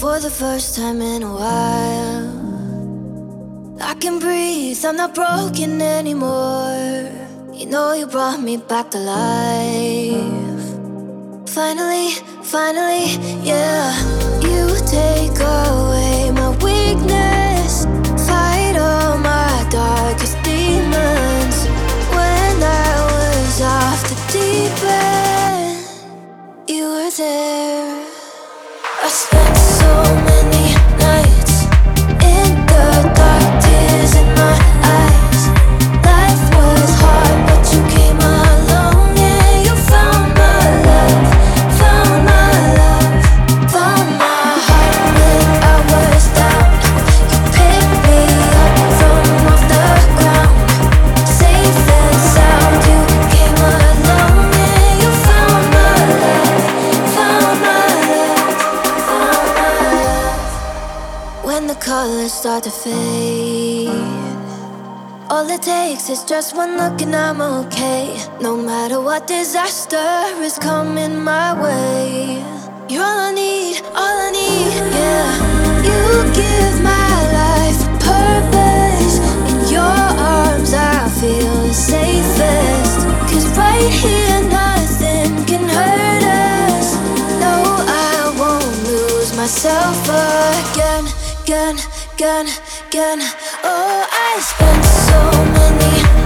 For the first time in a while, I can breathe, I'm not broken anymore. You know you brought me back to life. Finally, finally, yeah. You take away my weakness, fight all my darkest demons. When I was off the deep end, you were there. I spent so many nights in the dark, tears in my eyes. Life was hard, but you came along. Yeah, you found my love, found my love, found my heart when I was down. You picked me up from off the ground, safe and sound. You came along. Yeah, you found my love, found my love, found my love. When the colors start to fade, all it takes is just one look and I'm okay. No matter what disaster is coming my way, you're all I need, yeah. You give my life a purpose. In your arms I feel the safest. 'Cause right here nothing can hurt us. No, I won't lose myself again. Oh, I spent so many